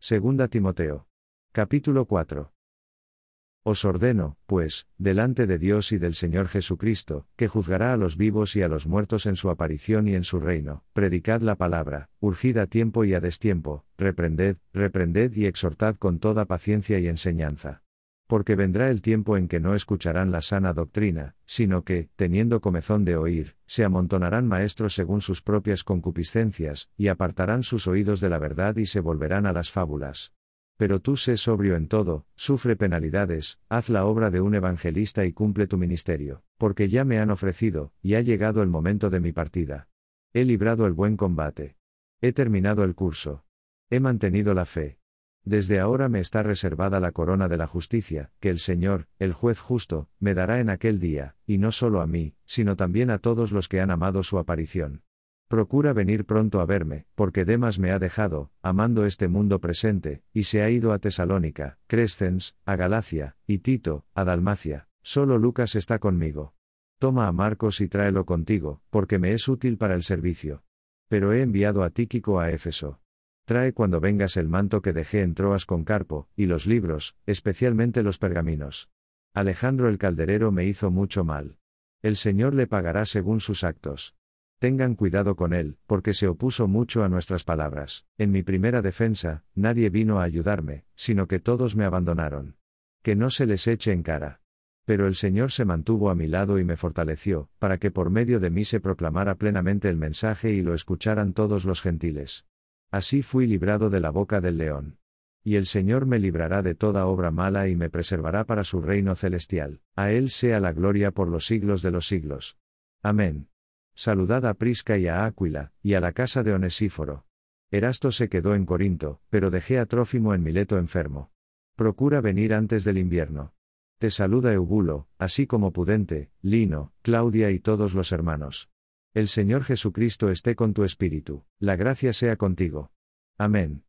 Segunda Timoteo. Capítulo 4. Os ordeno, pues, delante de Dios y del Señor Jesucristo, que juzgará a los vivos y a los muertos en su aparición y en su reino, predicad la palabra, urgid a tiempo y a destiempo, reprended y exhortad con toda paciencia y enseñanza. Porque vendrá el tiempo en que no escucharán la sana doctrina, sino que, teniendo comezón de oír, se amontonarán maestros según sus propias concupiscencias, y apartarán sus oídos de la verdad y se volverán a las fábulas. Pero tú sé sobrio en todo, sufre penalidades, haz la obra de un evangelista y cumple tu ministerio, porque ya me han ofrecido, y ha llegado el momento de mi partida. He librado el buen combate. He terminado el curso. He mantenido la fe. Desde ahora me está reservada la corona de la justicia, que el Señor, el juez justo, me dará en aquel día, y no solo a mí, sino también a todos los que han amado su aparición. Procura venir pronto a verme, porque Demas me ha dejado, amando este mundo presente, y se ha ido a Tesalónica, Crescens, a Galacia, y Tito, a Dalmacia, solo Lucas está conmigo. Toma a Marcos y tráelo contigo, porque me es útil para el servicio. Pero he enviado a Tíquico a Éfeso. Trae cuando vengas el manto que dejé en Troas con Carpo, y los libros, especialmente los pergaminos. Alejandro el calderero me hizo mucho mal. El Señor le pagará según sus actos. Tengan cuidado con él, porque se opuso mucho a nuestras palabras. En mi primera defensa, nadie vino a ayudarme, sino que todos me abandonaron. Que no se les eche en cara. Pero el Señor se mantuvo a mi lado y me fortaleció, para que por medio de mí se proclamara plenamente el mensaje y lo escucharan todos los gentiles. Así fui librado de la boca del león. Y el Señor me librará de toda obra mala y me preservará para su reino celestial. A Él sea la gloria por los siglos de los siglos. Amén. Saludad a Prisca y a Áquila, y a la casa de Onesíforo. Erasto se quedó en Corinto, pero dejé a Trófimo en Mileto enfermo. Procura venir antes del invierno. Te saluda Eubulo, así como Pudente, Lino, Claudia y todos los hermanos. El Señor Jesucristo esté con tu espíritu, la gracia sea contigo. Amén.